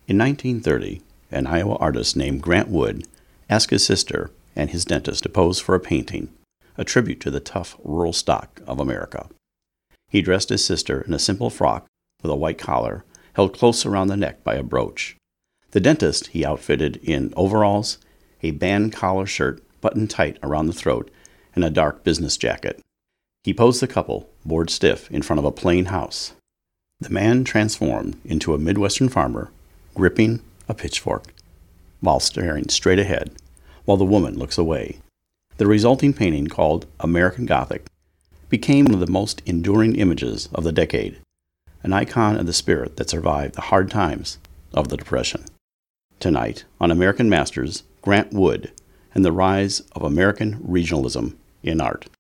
In 1930, an Iowa artist named Grant Wood asked his sister and his dentist to pose for a painting, a tribute to the tough rural stock of America. He dressed his sister in a simple frock with a white collar held close around the neck by a brooch. The dentist he outfitted in overalls, a band collar shirt buttoned tight around the throat, and a dark business jacket. He posed the couple, bored stiff, in front of a plain house. The man transformed into a Midwestern farmer, gripping a pitchfork, while staring straight ahead, while the woman looks away. The resulting painting, called American Gothic, became one of the most enduring images of the decade, an icon of the spirit that survived the hard times of the Depression. Tonight, on American Masters, Grant Wood and the rise of American regionalism in art.